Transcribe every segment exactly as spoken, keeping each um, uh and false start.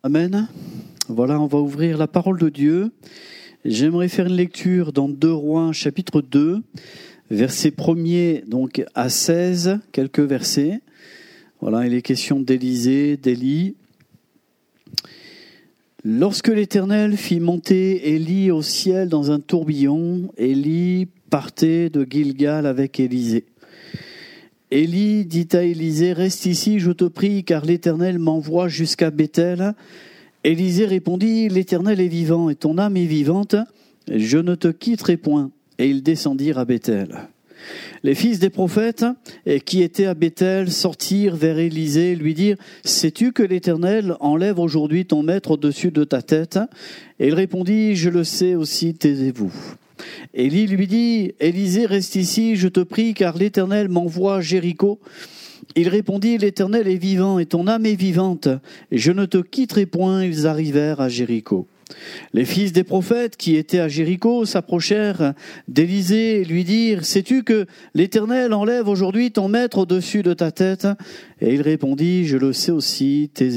Amen. Voilà, on va ouvrir la parole de Dieu. J'aimerais faire une lecture dans deux Rois, chapitre deux, versets premier donc à seize, quelques versets. Voilà, il est question d'Élisée, d'Élie. Lorsque l'Éternel fit monter Élie au ciel dans un tourbillon, Élie partait de Gilgal avec Élisée. Élie dit à Élisée, « Reste ici, je te prie, car l'Éternel m'envoie jusqu'à Béthel. » Élisée répondit, « L'Éternel est vivant et ton âme est vivante, je ne te quitterai point. » Et ils descendirent à Béthel. Les fils des prophètes qui étaient à Béthel sortirent vers Élisée et lui dirent, « Sais-tu que l'Éternel enlève aujourd'hui ton maître au-dessus de ta tête ?» Et il répondit, « Je le sais aussi, taisez-vous. » Élie lui dit, « Élisée, reste ici, je te prie, car l'Éternel m'envoie à Jéricho. » Il répondit, « L'Éternel est vivant et ton âme est vivante, et je ne te quitterai point. » Ils arrivèrent à Jéricho. Les fils des prophètes qui étaient à Jéricho s'approchèrent d'Élisée et lui dirent, « Sais-tu que l'Éternel enlève aujourd'hui ton maître au-dessus de ta tête ?» Et il répondit, « Je le sais aussi, taisez-vous. »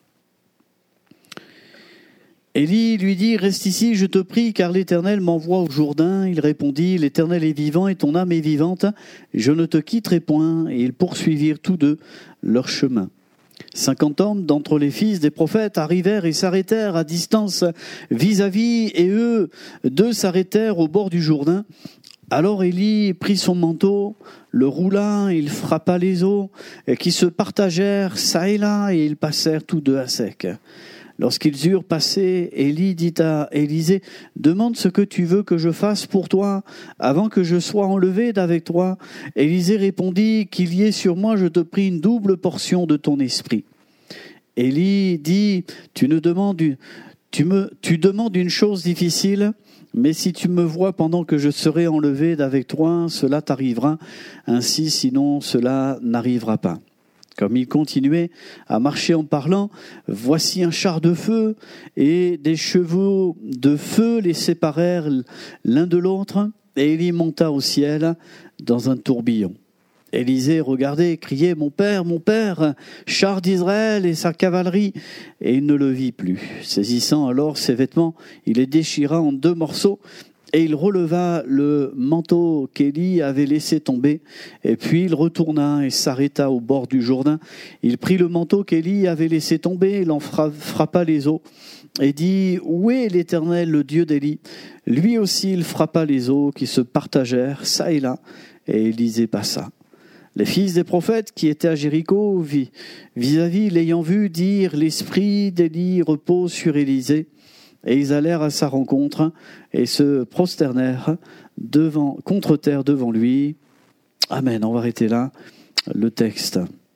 Élie lui dit, « Reste ici, je te prie, car l'Éternel m'envoie au Jourdain. » Il répondit, « L'Éternel est vivant et ton âme est vivante, je ne te quitterai point. » Et ils poursuivirent tous deux leur chemin. Cinquante hommes d'entre les fils des prophètes arrivèrent et s'arrêtèrent à distance vis-à-vis, et eux deux s'arrêtèrent au bord du Jourdain. Alors Élie prit son manteau, le roula, il frappa les eaux, qui se partagèrent çà et là, et ils passèrent tous deux à sec. Lorsqu'ils eurent passé, Élie dit à Élisée, « Demande ce que tu veux que je fasse pour toi, avant que je sois enlevé d'avec toi. » Élisée répondit, « Qu'il y ait sur moi, je te prie, une double portion de ton esprit. » Élie dit, « Tu ne demandes, tu me, tu demandes une chose difficile, mais si tu me vois pendant que je serai enlevé d'avec toi, cela t'arrivera. Ainsi, sinon, cela n'arrivera pas. » Comme il continuait à marcher en parlant, voici un char de feu et des chevaux de feu les séparèrent l'un de l'autre, et Élie monta au ciel dans un tourbillon. Élisée regardait et criait, « Mon père, mon père, char d'Israël et sa cavalerie !» Et il ne le vit plus. Saisissant alors ses vêtements, il les déchira en deux morceaux, et il releva le manteau qu'Élie avait laissé tomber, et puis il retourna et s'arrêta au bord du Jourdain. Il prit le manteau qu'Élie avait laissé tomber, il en frappa les eaux, et dit, « Où est l'Éternel, le Dieu d'Élie ?» Lui aussi il frappa les eaux qui se partagèrent çà et là, et Élisée passa. Les fils des prophètes qui étaient à Jéricho, vis-à-vis l'ayant vu, dirent, « L'esprit d'Élie repose sur Élisée. » Et ils allèrent à sa rencontre et se prosternèrent devant, contre terre devant lui. Amen. On va arrêter là le texte.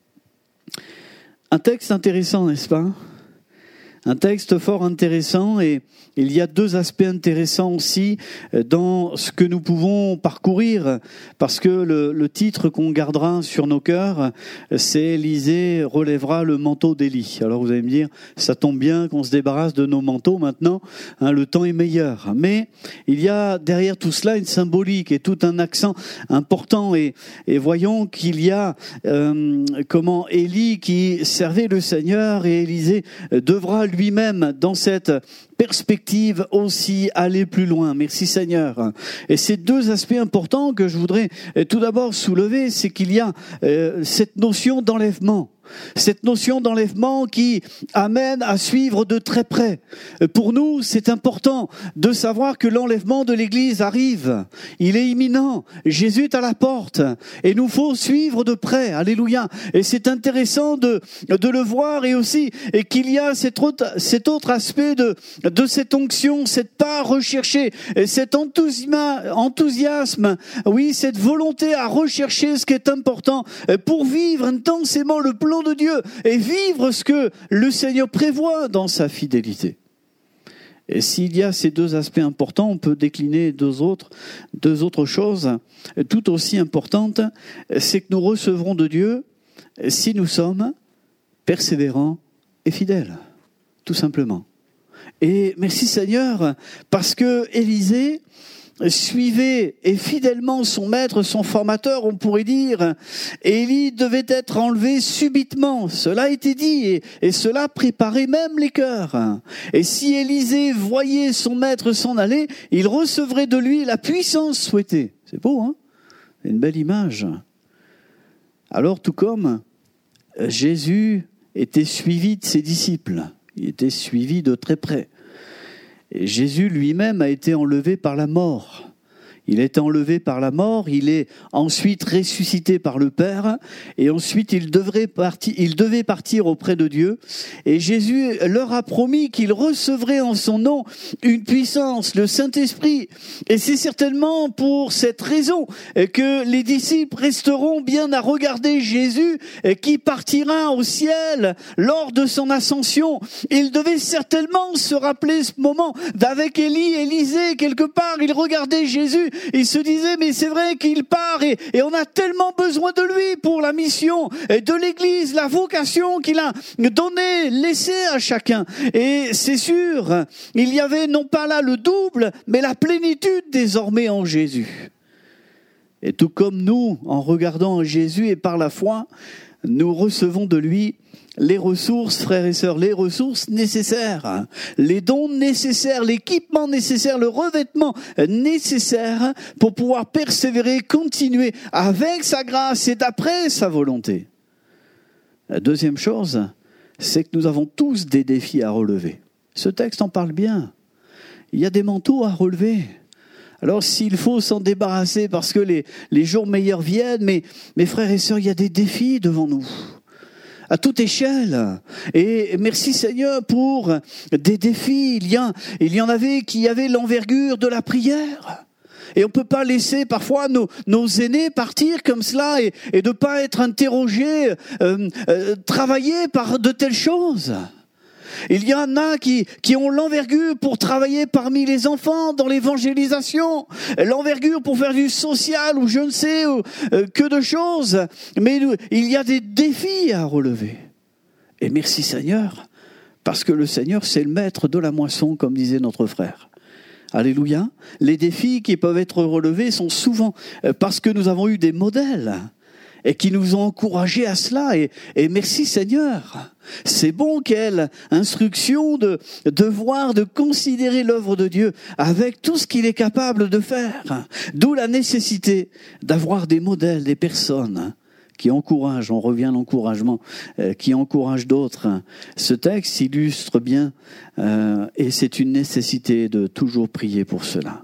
Un texte intéressant, n'est-ce pas ? Un texte fort intéressant, et il y a deux aspects intéressants aussi dans ce que nous pouvons parcourir, parce que le, le titre qu'on gardera sur nos cœurs, c'est « Élisée relèvera le manteau d'Élie ». Alors vous allez me dire, ça tombe bien qu'on se débarrasse de nos manteaux maintenant, hein, le temps est meilleur. Mais il y a derrière tout cela une symbolique et tout un accent important, et, et voyons qu'il y a euh, comment Élie qui servait le Seigneur, et Élisée devra lui-même, dans cette perspective aussi, aller plus loin. Merci Seigneur. Et ces deux aspects importants que je voudrais tout d'abord soulever, c'est qu'il y a euh, cette notion d'enlèvement. Cette notion d'enlèvement qui amène à suivre de très près. Pour nous, c'est important de savoir que l'enlèvement de l'Église arrive. Il est imminent. Jésus est à la porte. Et nous faut suivre de près. Alléluia. Et c'est intéressant de, de le voir, et aussi et qu'il y a cet autre, cet autre aspect de, de cette onction, cette part recherchée, cet enthousiasme, oui, cette volonté à rechercher ce qui est important pour vivre intensément le plan de Dieu et vivre ce que le Seigneur prévoit dans sa fidélité. Et s'il y a ces deux aspects importants, on peut décliner deux autres, deux autres choses tout aussi importantes, c'est que nous recevrons de Dieu si nous sommes persévérants et fidèles, tout simplement. Et merci Seigneur, parce que Élisée suivait et fidèlement son maître, son formateur, on pourrait dire, Élie devait être enlevé subitement. Cela a été dit et, et cela préparait même les cœurs. Et si Élisée voyait son maître s'en aller, il recevrait de lui la puissance souhaitée. C'est beau, hein ? C'est une belle image. Alors, tout comme Jésus était suivi de ses disciples, il était suivi de très près. Et Jésus lui-même a été enlevé par la mort. Il est enlevé par la mort, il est ensuite ressuscité par le Père, et ensuite il devrait partir, il devait partir auprès de Dieu. Et Jésus leur a promis qu'il recevrait en son nom une puissance, le Saint-Esprit. Et c'est certainement pour cette raison que les disciples resteront bien à regarder Jésus qui partira au ciel lors de son ascension. Ils devaient certainement se rappeler ce moment d'avec Élie, Élisée, quelque part, ils regardaient Jésus. Il se disait, mais c'est vrai qu'il part et, et on a tellement besoin de lui pour la mission de l'Église, la vocation qu'il a donnée, laissée à chacun. Et c'est sûr, il y avait non pas là le double, mais la plénitude désormais en Jésus. Et tout comme nous, en regardant Jésus et par la foi, nous recevons de lui les ressources, frères et sœurs, les ressources nécessaires, les dons nécessaires, l'équipement nécessaire, le revêtement nécessaire pour pouvoir persévérer, continuer avec sa grâce et d'après sa volonté. La deuxième chose, c'est que nous avons tous des défis à relever. Ce texte en parle bien. Il y a des manteaux à relever. Alors s'il faut s'en débarrasser parce que les, les jours meilleurs viennent, mais mes frères et sœurs, il y a des défis devant nous. À toute échelle. Et merci Seigneur pour des défis. Il y, a, il y en avait qui avaient l'envergure de la prière. Et on ne peut pas laisser parfois nos, nos aînés partir comme cela et, et de ne pas être interrogés, euh, euh, travaillés par de telles choses. Il y en a qui, qui ont l'envergure pour travailler parmi les enfants dans l'évangélisation, l'envergure pour faire du social ou je ne sais ou, euh, que de choses. Mais il y a des défis à relever. Et merci Seigneur, parce que le Seigneur c'est le maître de la moisson, comme disait notre frère. Alléluia. Les défis qui peuvent être relevés sont souvent parce que nous avons eu des modèles et qui nous ont encouragés à cela. Et, et merci Seigneur. C'est bon quelle instruction de, de voir, de considérer l'œuvre de Dieu avec tout ce qu'il est capable de faire. D'où la nécessité d'avoir des modèles, des personnes qui encouragent, on revient à l'encouragement, euh, qui encouragent d'autres. Ce texte illustre bien, euh, et c'est une nécessité de toujours prier pour cela.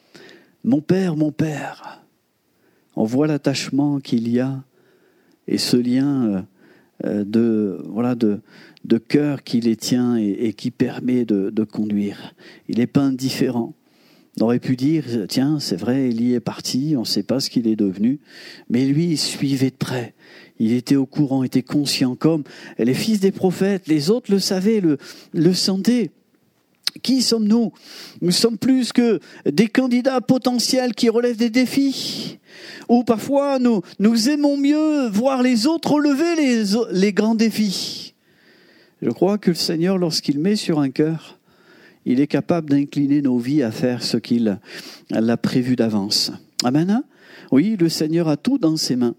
Mon Père, mon Père, on voit l'attachement qu'il y a et ce lien euh, de voilà de de cœur qui les tient et, et qui permet de, de conduire. Il n'est pas indifférent. On aurait pu dire, tiens, c'est vrai, Élie est parti, on ne sait pas ce qu'il est devenu, mais lui, il suivait de près. Il était au courant, était conscient, comme les fils des prophètes, les autres le savaient, le, le sentaient. Qui sommes-nous ? Nous sommes plus que des candidats potentiels qui relèvent des défis. Ou parfois, nous, nous aimons mieux voir les autres relever les, les grands défis. Je crois que le Seigneur, lorsqu'il met sur un cœur, il est capable d'incliner nos vies à faire ce qu'il a prévu d'avance. Amen. Oui, le Seigneur a tout dans ses mains.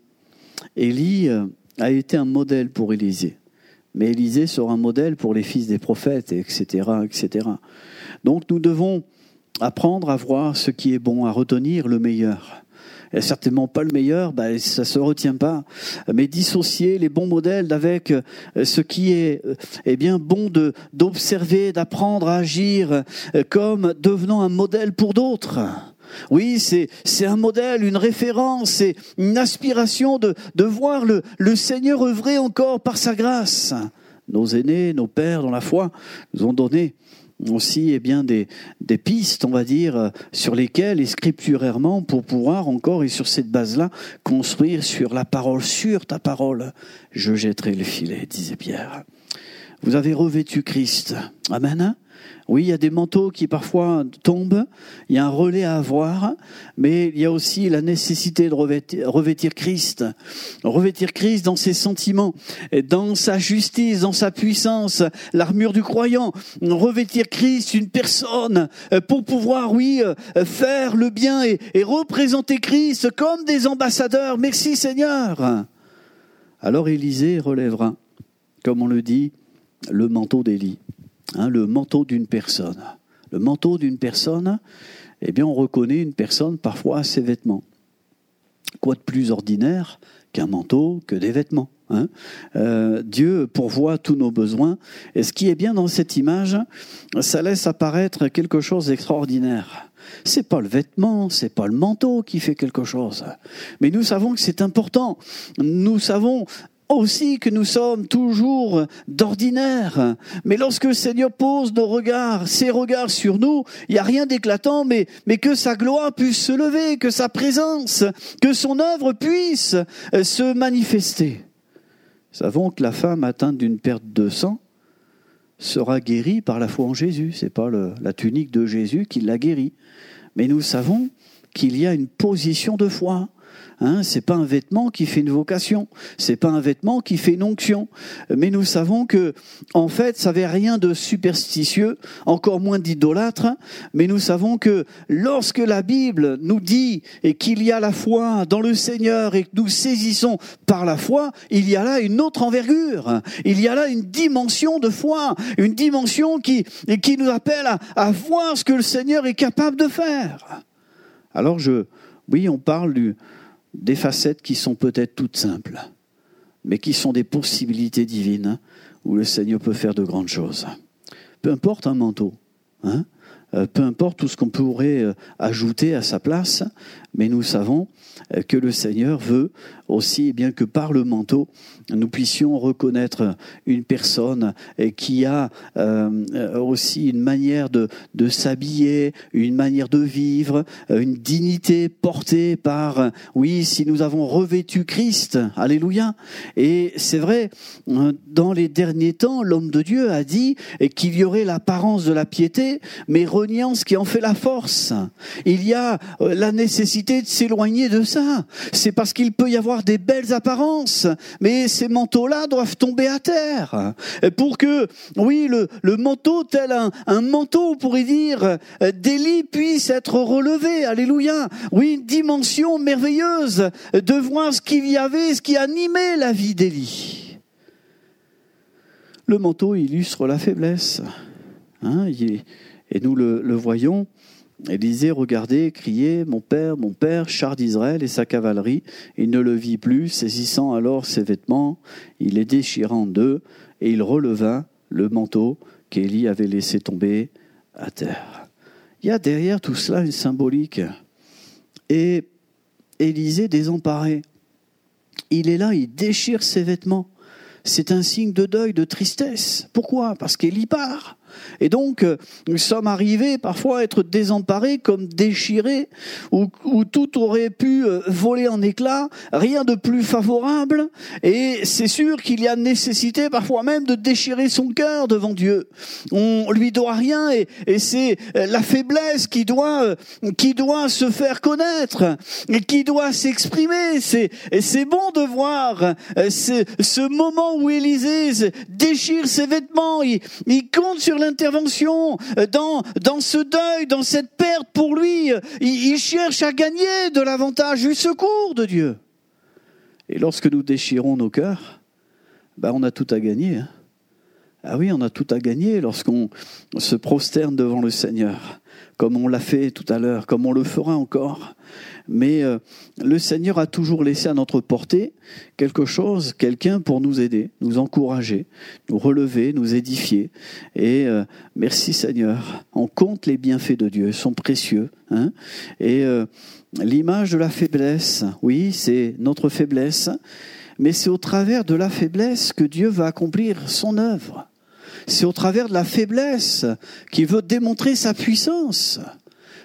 Élie a été un modèle pour Élisée. Mais Élisée sera un modèle pour les fils des prophètes, et cetera, et cetera. Donc nous devons apprendre à voir ce qui est bon, à retenir le meilleur. Et certainement pas le meilleur, ben, ça ne se retient pas. Mais dissocier les bons modèles avec ce qui est eh bien, bon de, d'observer, d'apprendre à agir comme devenant un modèle pour d'autres. Oui, c'est, c'est un modèle, une référence, c'est une aspiration de, de voir le, le Seigneur œuvrer encore par sa grâce. Nos aînés, nos pères dans la foi nous ont donné aussi eh bien, des, des pistes, on va dire, sur lesquelles, et scripturairement, pour pouvoir encore, et sur cette base-là, construire sur la parole, sur ta parole, je jetterai le filet, disait Pierre. vous avez revêtu Christ. Amen. Oui, il y a des manteaux qui parfois tombent, il y a un relais à avoir, mais il y a aussi la nécessité de revêtir, revêtir Christ. Revêtir Christ dans ses sentiments, dans sa justice, dans sa puissance, l'armure du croyant. Revêtir Christ, une personne, pour pouvoir, oui, faire le bien et, et représenter Christ comme des ambassadeurs. Merci Seigneur. Alors Élisée relèvera, comme on le dit, le manteau d'Élie. Hein, le manteau d'une personne. Le manteau d'une personne, eh bien, on reconnaît une personne parfois à ses vêtements. Quoi de plus ordinaire qu'un manteau, que des vêtements, hein ? euh, Dieu pourvoit tous nos besoins. Et ce qui est bien dans cette image, ça laisse apparaître quelque chose d'extraordinaire. C'est pas le vêtement, c'est pas le manteau qui fait quelque chose. Mais nous savons que c'est important. Nous savons aussi que nous sommes toujours d'ordinaire. Mais lorsque le Seigneur pose nos regards, ses regards sur nous, il n'y a rien d'éclatant, mais, mais que sa gloire puisse se lever, que sa présence, que son œuvre puisse se manifester. Nous savons que la femme atteinte d'une perte de sang sera guérie par la foi en Jésus. Ce n'est pas le, la tunique de Jésus qui l'a guérie. Mais nous savons qu'il y a une position de foi. Hein, c'est pas un vêtement qui fait une vocation, c'est pas un vêtement qui fait une onction. Mais nous savons que, en fait, ça n'avait rien de superstitieux, encore moins d'idolâtre. Mais nous savons que lorsque la Bible nous dit et qu'il y a la foi dans le Seigneur et que nous saisissons par la foi, il y a là une autre envergure. Il y a là une dimension de foi, une dimension qui, qui nous appelle à, à voir ce que le Seigneur est capable de faire. Alors je, oui, on parle du des facettes qui sont peut-être toutes simples, mais qui sont des possibilités divines où le Seigneur peut faire de grandes choses. Peu importe un manteau, hein, euh, peu importe tout ce qu'on pourrait euh, ajouter à sa place, mais nous savons euh, que le Seigneur veut aussi, eh bien que par le manteau, nous puissions reconnaître une personne qui a euh, aussi une manière de, de s'habiller, une manière de vivre, une dignité portée par, oui, si nous avons revêtu Christ, alléluia. Et c'est vrai, dans les derniers temps, l'homme de Dieu a dit qu'il y aurait l'apparence de la piété, mais reniant ce qui en fait la force. Il y a la nécessité de s'éloigner de ça. C'est parce qu'il peut y avoir des belles apparences, mais ces manteaux-là doivent tomber à terre pour que, oui, le, le manteau, tel un, un manteau, on pourrait dire, d'Élie puisse être relevé. Alléluia. Oui, une dimension merveilleuse de voir ce qu'il y avait, ce qui animait la vie d'Élie. Le manteau illustre la faiblesse. Hein, et nous le, le voyons. Élisée regardait, criait, « Mon père, mon père, char d'Israël et sa cavalerie. » Il ne le vit plus, saisissant alors ses vêtements, il les déchira en deux, et il releva le manteau qu'Élie avait laissé tomber à terre. Il y a derrière tout cela une symbolique. Et Élisée désemparé, il est là, il déchire ses vêtements. C'est un signe de deuil, de tristesse. Pourquoi ? Parce qu'Élie part. Et donc, nous sommes arrivés parfois à être désemparés, comme déchirés, où, où tout aurait pu voler en éclats, rien de plus favorable. Et c'est sûr qu'il y a nécessité parfois même de déchirer son cœur devant Dieu. On lui doit rien et, et c'est la faiblesse qui doit, qui doit se faire connaître et qui doit s'exprimer. C'est, et c'est bon de voir ce, ce moment où Élisée déchire ses vêtements. Il, il compte sur l'intervention dans, dans ce deuil, dans cette perte pour lui. Il, il cherche à gagner de l'avantage du secours de Dieu. Et lorsque nous déchirons nos cœurs, ben on a tout à gagner. Hein. Ah oui, on a tout à gagner lorsqu'on se prosterne devant le Seigneur, comme on l'a fait tout à l'heure, comme on le fera encore. Mais euh, le Seigneur a toujours laissé à notre portée quelque chose, quelqu'un pour nous aider, nous encourager, nous relever, nous édifier. Et euh, merci Seigneur, on compte les bienfaits de Dieu, ils sont précieux. Hein. Et euh, l'image de la faiblesse, oui, c'est notre faiblesse, mais c'est au travers de la faiblesse que Dieu va accomplir son œuvre. C'est au travers de la faiblesse qu'il veut démontrer sa puissance.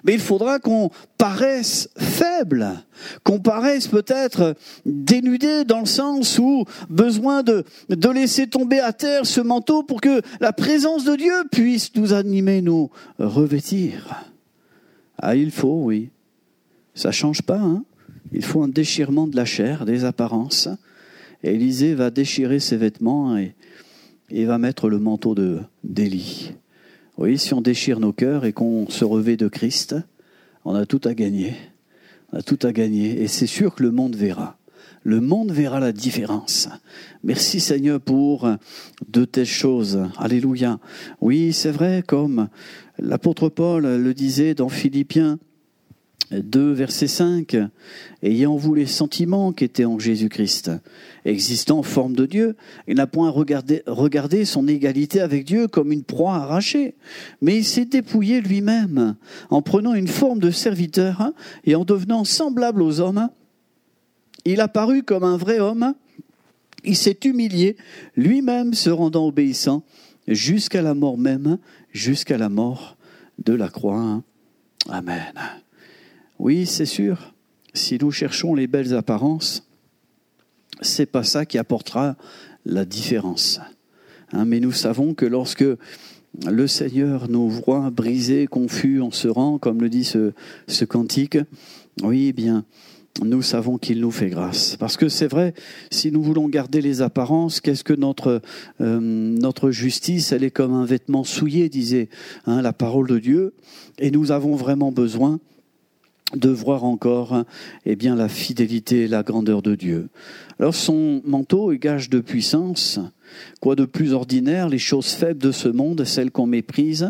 mais il faudra qu'on paraisse faible, qu'on paraisse peut-être dénudé dans le sens où besoin de, de laisser tomber à terre ce manteau pour que la présence de Dieu puisse nous animer, nous revêtir. Ah, il faut, oui. Ça ne change pas, hein. Il faut un déchirement de la chair, des apparences. Et Élisée va déchirer ses vêtements et, et va mettre le manteau de, d'Élie. Oui, si on déchire nos cœurs et qu'on se revêt de Christ, on a tout à gagner. On a tout à gagner. Et c'est sûr que le monde verra. Le monde verra la différence. Merci Seigneur pour de telles choses. Alléluia. Oui, c'est vrai, comme l'apôtre Paul le disait dans Philippiens deux, verset cinq, « Ayant vous les sentiments qui étaient en Jésus-Christ, existant en forme de Dieu, il n'a point regardé, regardé son égalité avec Dieu comme une proie arrachée, mais il s'est dépouillé lui-même, en prenant une forme de serviteur et en devenant semblable aux hommes. Il a paru comme un vrai homme, il s'est humilié, lui-même se rendant obéissant, jusqu'à la mort même, jusqu'à la mort de la croix. Amen. » Oui, c'est sûr, si nous cherchons les belles apparences, c'est pas ça qui apportera la différence. Hein, mais nous savons que lorsque le Seigneur nous voit brisés, confus, en se rend, comme le dit ce, ce cantique, oui, eh bien, nous savons qu'il nous fait grâce. Parce que c'est vrai, si nous voulons garder les apparences, qu'est-ce que notre, euh, notre justice, elle est comme un vêtement souillé, disait hein, la parole de Dieu, et nous avons vraiment besoin de voir encore eh bien, la fidélité et la grandeur de Dieu. Alors son manteau est gage de puissance. Quoi de plus ordinaire, les choses faibles de ce monde, celles qu'on méprise,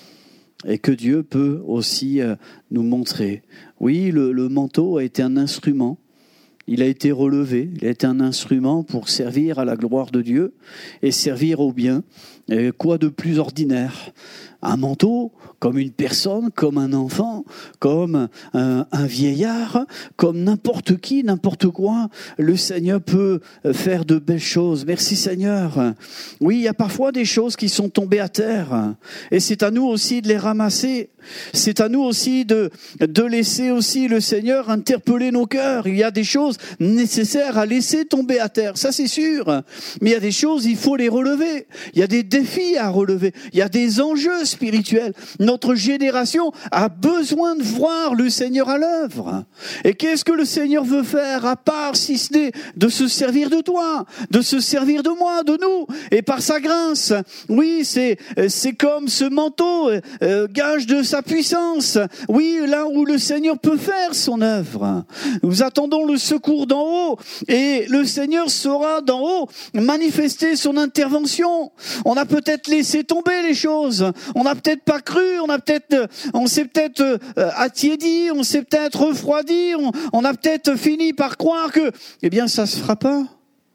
et que Dieu peut aussi nous montrer. Oui, le, le manteau a été un instrument. Il a été relevé, il a été un instrument pour servir à la gloire de Dieu et servir au bien. Et quoi de plus ordinaire ? Un manteau, comme une personne, comme un enfant, comme un, un vieillard, comme n'importe qui, n'importe quoi, le Seigneur peut faire de belles choses. Merci Seigneur. Oui, il y a parfois des choses qui sont tombées à terre et c'est à nous aussi de les ramasser. C'est à nous aussi de, de laisser aussi le Seigneur interpeller nos cœurs. Il y a des choses nécessaires à laisser tomber à terre, ça c'est sûr. Mais il y a des choses, il faut les relever. Il y a des défis à relever. Il y a des enjeux spirituels. Notre génération a besoin de voir le Seigneur à l'œuvre. Et qu'est-ce que le Seigneur veut faire à part si ce n'est de se servir de toi, de se servir de moi, de nous, et par sa grâce. Oui, c'est, c'est comme ce manteau, euh, gage de sa puissance. Oui, là où le Seigneur peut faire son œuvre. Nous attendons le secours d'en haut et le Seigneur saura d'en haut manifester son intervention. On a peut-être laissé tomber les choses. On n'a peut-être pas cru. On a peut-être, on s'est peut-être euh, attiédi. On s'est peut-être refroidi. On, on a peut-être fini par croire que, eh bien, ça se fera pas.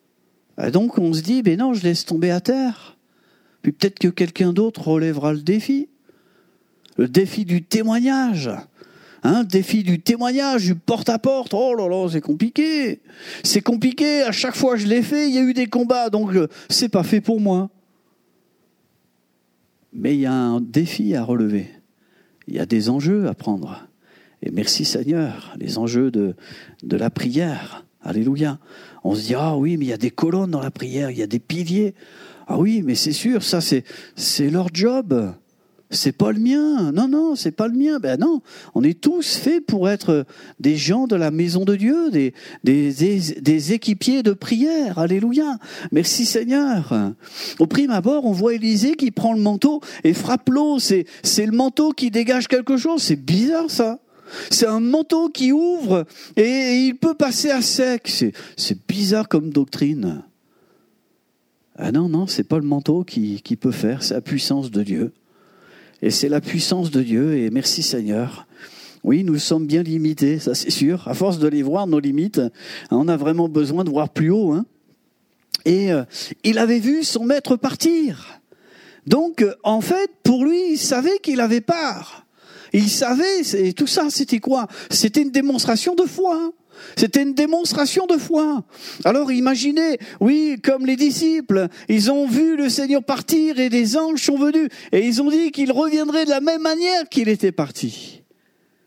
Et donc, on se dit, ben non, je laisse tomber à terre. Puis peut-être que quelqu'un d'autre relèvera le défi. Le défi du témoignage, hein, le défi du témoignage, du porte-à-porte, oh là là, c'est compliqué. C'est compliqué, à chaque fois que je l'ai fait, il y a eu des combats, donc c'est pas fait pour moi. Mais il y a un défi à relever, il y a des enjeux à prendre. Et merci Seigneur, les enjeux de, de la prière, alléluia. On se dit, ah oui, mais il y a des colonnes dans la prière, il y a des piliers. Ah oui, mais c'est sûr, ça c'est, c'est leur job. C'est pas le mien. Non, non, c'est pas le mien. Ben non, on est tous faits pour être des gens de la maison de Dieu, des, des, des, des équipiers de prière. Alléluia. Merci Seigneur. Au prime abord, on voit Élisée qui prend le manteau et frappe l'eau. C'est, c'est le manteau qui dégage quelque chose. C'est bizarre ça. C'est un manteau qui ouvre et, et il peut passer à sec. C'est, c'est bizarre comme doctrine. Ah non, non, c'est pas le manteau qui, qui peut faire. C'est la puissance de Dieu. Et c'est la puissance de Dieu, et merci Seigneur. Oui, nous sommes bien limités, ça c'est sûr. À force de les voir, nos limites, on a vraiment besoin de voir plus haut. Hein. Et euh, il avait vu son maître partir. Donc, en fait, pour lui, il savait qu'il avait part. Il savait, c'est, tout ça, c'était quoi ? C'était une démonstration de foi. Hein. C'était une démonstration de foi. Alors imaginez, oui, comme les disciples, ils ont vu le Seigneur partir et des anges sont venus et ils ont dit qu'il reviendrait de la même manière qu'il était parti.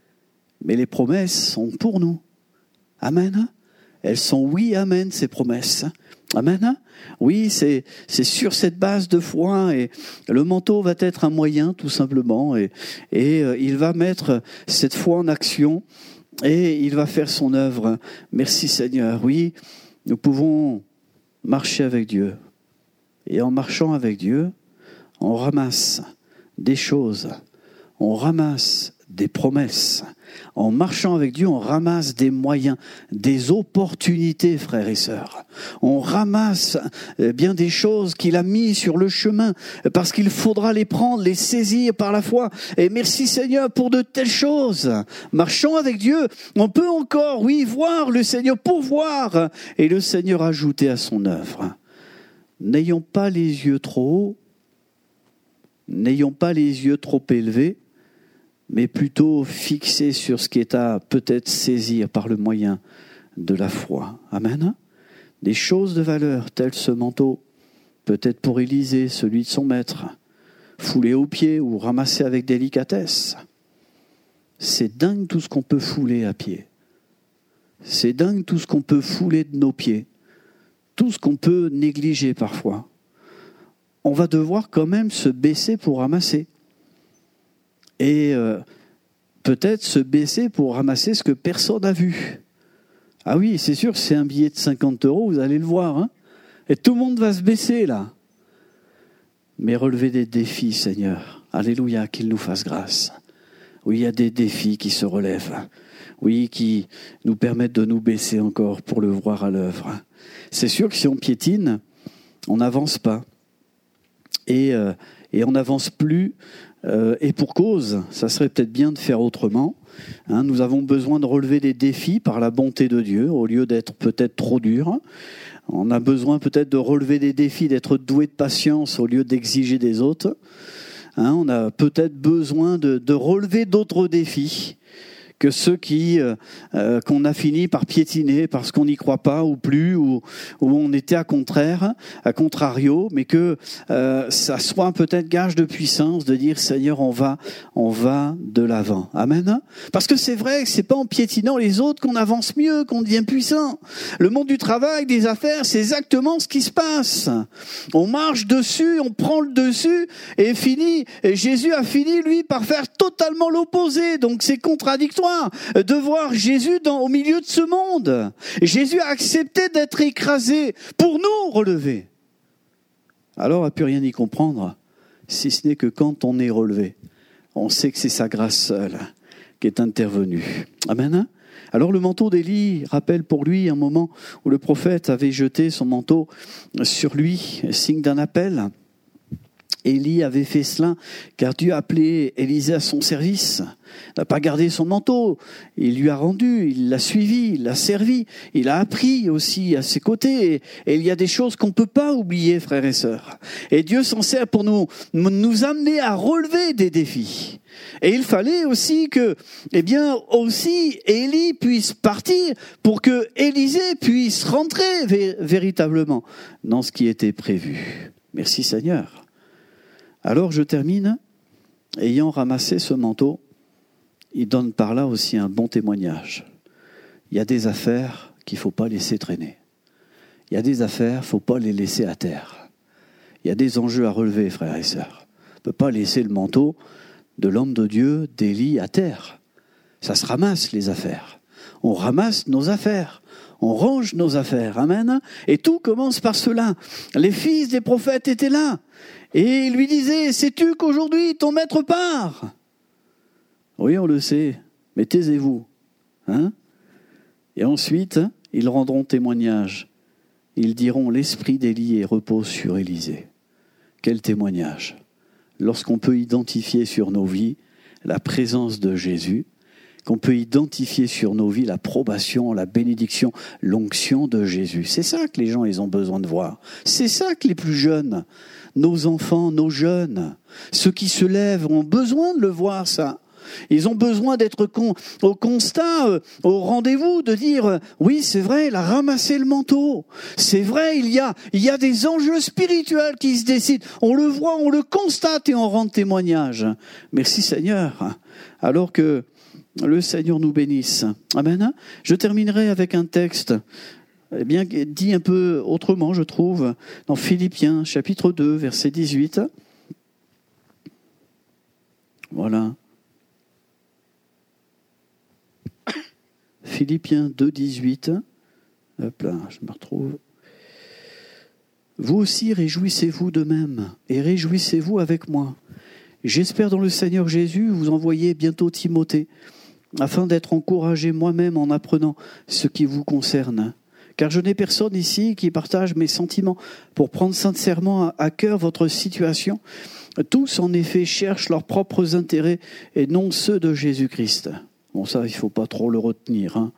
mais les promesses sont pour nous. Amen. Elles sont oui, amen, ces promesses. Amen. Oui, c'est, c'est sur cette base de foi, et le manteau va être un moyen, tout simplement, et, et euh, il va mettre cette foi en action, et il va faire son œuvre. Merci Seigneur. Oui, nous pouvons marcher avec Dieu. Et en marchant avec Dieu, on ramasse des choses, on ramasse des promesses. En marchant avec Dieu, on ramasse des moyens, des opportunités, frères et sœurs. On ramasse bien des choses qu'il a mis sur le chemin, parce qu'il faudra les prendre, les saisir par la foi. Et merci Seigneur pour de telles choses. Marchant avec Dieu, on peut encore, oui, voir le Seigneur pourvoir et le Seigneur ajouter à son œuvre. N'ayons pas les yeux trop hauts, n'ayons pas les yeux trop élevés, mais plutôt fixés sur ce qui est à peut-être saisir par le moyen de la foi. Amen. Des choses de valeur, telles ce manteau, peut-être pour Élisée, celui de son maître, foulé aux pieds ou ramassé avec délicatesse. C'est dingue tout ce qu'on peut fouler à pied. C'est dingue tout ce qu'on peut fouler de nos pieds. Tout ce qu'on peut négliger parfois. On va devoir quand même se baisser pour ramasser. Et euh, peut-être se baisser pour ramasser ce que personne n'a vu. Ah oui, c'est sûr, c'est un billet de cinquante euros, vous allez le voir. Hein, et tout le monde va se baisser là. Mais relever des défis, Seigneur. Alléluia, qu'il nous fasse grâce. Oui, il y a des défis qui se relèvent. Oui, qui nous permettent de nous baisser encore pour le voir à l'œuvre. C'est sûr que si on piétine, on n'avance pas. Et, euh, et on n'avance plus. Euh, et pour cause, ça serait peut-être bien de faire autrement. Hein, nous avons besoin de relever des défis par la bonté de Dieu, au lieu d'être peut-être trop dur. On a besoin peut-être de relever des défis, d'être doué de patience au lieu d'exiger des autres. Hein, on a peut-être besoin de, de relever d'autres défis que ceux qui euh, euh, qu'on a fini par piétiner parce qu'on n'y croit pas ou plus, ou, ou on était à contraire, à contrario, mais que euh, ça soit peut-être gage de puissance de dire Seigneur, on va, on va de l'avant. Amen. Parce que c'est vrai que c'est pas en piétinant les autres qu'on avance mieux, qu'on devient puissant. Le monde du travail, des affaires, c'est exactement ce qui se passe. On marche dessus, on prend le dessus et fini. Et Jésus a fini lui par faire totalement l'opposé. Donc c'est contradictoire de voir Jésus dans, au milieu de ce monde. Jésus a accepté d'être écrasé pour nous relever. Alors on n'a plus rien y comprendre, si ce n'est que quand on est relevé, on sait que c'est sa grâce seule qui est intervenue. Amen. Alors le manteau d'Élie rappelle pour lui un moment où le prophète avait jeté son manteau sur lui, signe d'un appel. Élie avait fait cela car Dieu a appelé Élisée à son service. Il n'a pas gardé son manteau, il lui a rendu, il l'a suivi, il l'a servi, il a appris aussi à ses côtés. Et, et il y a des choses qu'on ne peut pas oublier, frères et sœurs. Et Dieu s'en sert pour nous, nous amener à relever des défis. Et il fallait aussi que, eh bien, aussi Élie puisse partir pour que Élisée puisse rentrer vé- véritablement dans ce qui était prévu. Merci Seigneur. Alors je termine, ayant ramassé ce manteau, il donne par là aussi un bon témoignage. Il y a des affaires qu'il ne faut pas laisser traîner. Il y a des affaires, il ne faut pas les laisser à terre. Il y a des enjeux à relever, frères et sœurs. On ne peut pas laisser le manteau de l'homme de Dieu, d'Élie, à terre. Ça se ramasse, les affaires. On ramasse nos affaires. On range nos affaires. Amen. Et tout commence par cela. Les fils des prophètes étaient là. Et il lui disait, sais-tu qu'aujourd'hui ton maître part ? Oui, on le sait, mais taisez-vous. Hein ? Et ensuite, ils rendront témoignage. Ils diront, l'esprit d'Élie repose sur Élisée. Quel témoignage ! Lorsqu'on peut identifier sur nos vies la présence de Jésus, qu'on peut identifier sur nos vies l'approbation, la bénédiction, l'onction de Jésus. C'est ça que les gens ils ont besoin de voir. C'est ça que les plus jeunes, nos enfants, nos jeunes, ceux qui se lèvent ont besoin de le voir, ça. Ils ont besoin d'être con, au constat, euh, au rendez-vous, de dire euh, oui, c'est vrai, il a ramassé le manteau. C'est vrai, il y a, il y a des enjeux spirituels qui se décident. On le voit, on le constate et on rend témoignage. Merci Seigneur. Alors que Le Seigneur nous bénisse. Amen. Je terminerai avec un texte, eh bien, dit un peu autrement, je trouve, dans Philippiens, chapitre deux, verset dix-huit. Voilà. Philippiens deux, dix-huit. Hop là, je me retrouve. Vous aussi réjouissez-vous de même, et réjouissez-vous avec moi. J'espère dans le Seigneur Jésus vous envoyer bientôt Timothée, afin d'être encouragé moi-même en apprenant ce qui vous concerne. Car je n'ai personne ici qui partage mes sentiments pour prendre sincèrement à cœur votre situation. Tous, en effet, cherchent leurs propres intérêts et non ceux de Jésus-Christ. Bon, ça, il ne faut pas trop le retenir, hein.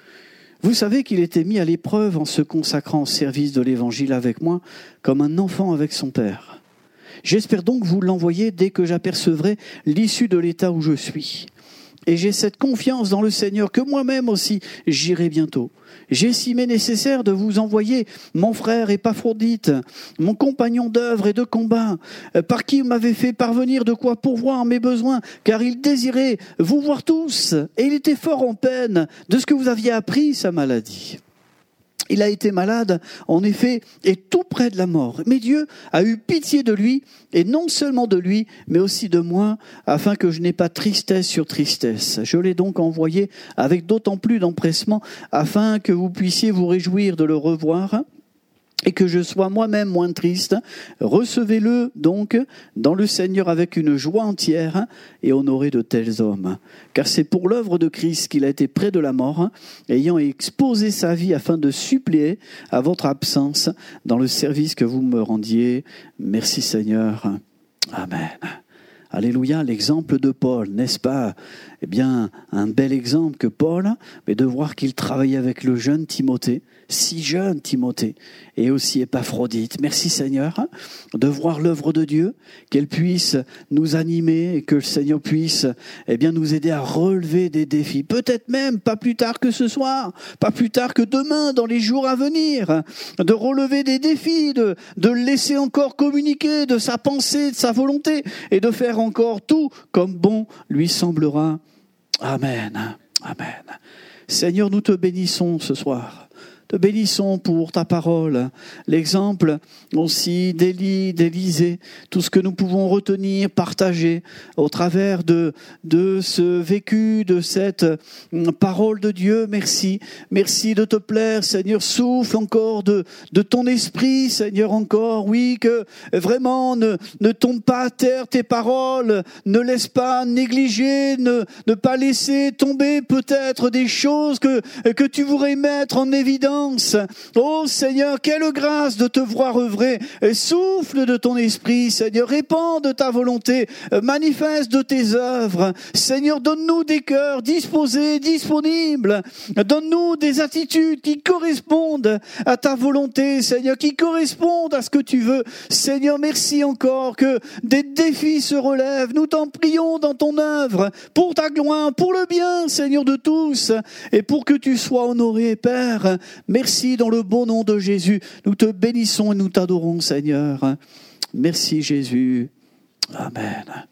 Vous savez qu'il était mis à l'épreuve en se consacrant au service de l'Évangile avec moi, comme un enfant avec son père. J'espère donc vous l'envoyer dès que j'apercevrai l'issue de l'état où je suis. Et j'ai cette confiance dans le Seigneur que moi-même aussi j'irai bientôt. J'ai estimé nécessaire de vous envoyer mon frère Épaphrodite, mon compagnon d'œuvre et de combat, par qui vous m'avez fait parvenir de quoi pourvoir mes besoins, car il désirait vous voir tous, et il était fort en peine de ce que vous aviez appris sa maladie. Il a été malade, en effet, et tout près de la mort. Mais Dieu a eu pitié de lui, et non seulement de lui, mais aussi de moi, afin que je n'ai pas tristesse sur tristesse. Je l'ai donc envoyé avec d'autant plus d'empressement, afin que vous puissiez vous réjouir de le revoir, et que je sois moi-même moins triste. Recevez-le donc dans le Seigneur avec une joie entière et honorez de tels hommes. Car c'est pour l'œuvre de Christ qu'il a été près de la mort, ayant exposé sa vie afin de suppléer à votre absence dans le service que vous me rendiez. Merci Seigneur. Amen. Alléluia, l'exemple de Paul, n'est-ce pas? Eh bien, un bel exemple que Paul, mais de voir qu'il travaillait avec le jeune Timothée, si jeune Timothée, et aussi Épaphrodite. Merci Seigneur, de voir l'œuvre de Dieu, qu'elle puisse nous animer et que le Seigneur puisse eh bien, nous aider à relever des défis. Peut-être même pas plus tard que ce soir, pas plus tard que demain, dans les jours à venir, de relever des défis, de, de le laisser encore communiquer de sa pensée, de sa volonté, et de faire encore tout comme bon lui semblera. Amen. Amen. Seigneur, nous te bénissons ce soir. Te bénissons pour ta parole, l'exemple aussi d'Élie, d'Élisée, tout ce que nous pouvons retenir, partager au travers de, de ce vécu, de cette parole de Dieu. Merci, merci de te plaire, Seigneur, souffle encore de, de ton esprit, Seigneur, encore, oui, que vraiment ne, ne tombe pas à terre tes paroles, ne laisse pas négliger, ne, ne pas laisser tomber peut-être des choses que, que tu voudrais mettre en évidence. Oh Seigneur, quelle grâce de te voir œuvrer. Souffle de ton esprit, Seigneur, répands de ta volonté, manifeste de tes œuvres. Seigneur, donne-nous des cœurs disposés, disponibles. Donne-nous des attitudes qui correspondent à ta volonté, Seigneur, qui correspondent à ce que tu veux. Seigneur, merci encore que des défis se relèvent. Nous t'en prions dans ton œuvre, pour ta gloire, pour le bien, Seigneur, de tous, et pour que tu sois honoré, Père. Merci dans le beau nom de Jésus. Nous te bénissons et nous t'adorons, Seigneur. Merci Jésus. Amen.